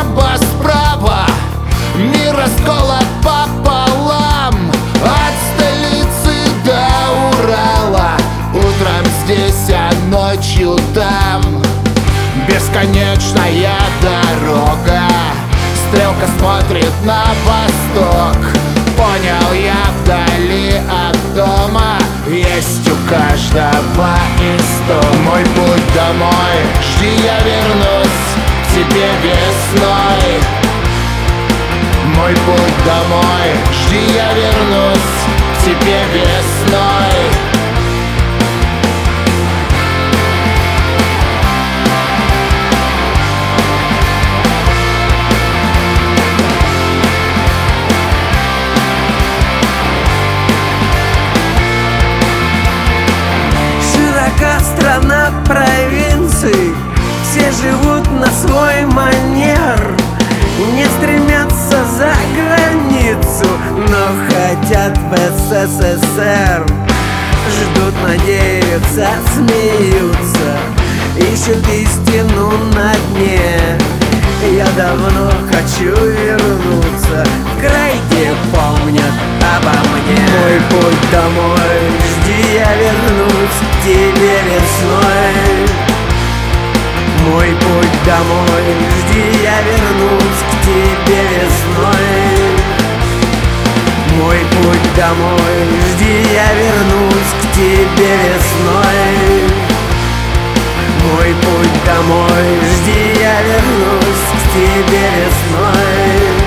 небо справа, мир расколот пополам, от столицы до Урала. Утром здесь, а ночью там. Бесконечная дорога, стрелка смотрит на восток. Понял я, вдали от дома есть у каждого исток. Мой путь домой, жди, я вернусь к тебе весной. Мой путь домой, жди, я вернусь к тебе весной. Страна провинций, все живут на свой манер, не стремятся за границу, но хотят в СССР. Ждут, надеются, смеются, ищут истину на дне. Я давно хочу вернуться в край, где помнят обо мне. Мой путь домой, жди, я вернусь к тебе весной. Мой путь домой, жди, я вернусь к тебе весной. Мой путь домой, жди, я вернусь к тебе весной. Мой путь домой, жди, я вернусь к тебе весной.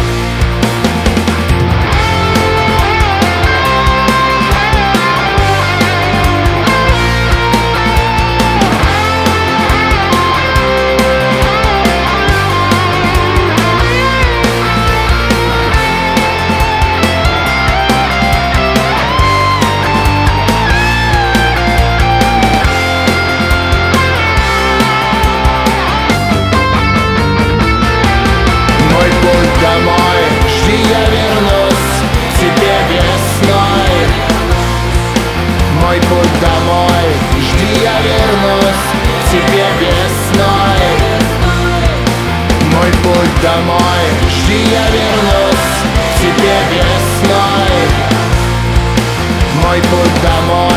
Домой, жди, я вернусь к тебе весной. Мой путь домой, жди, я вернусь к тебе весной. Мой путь домой, жди, я вернусь к тебе весной. Мой путь домой.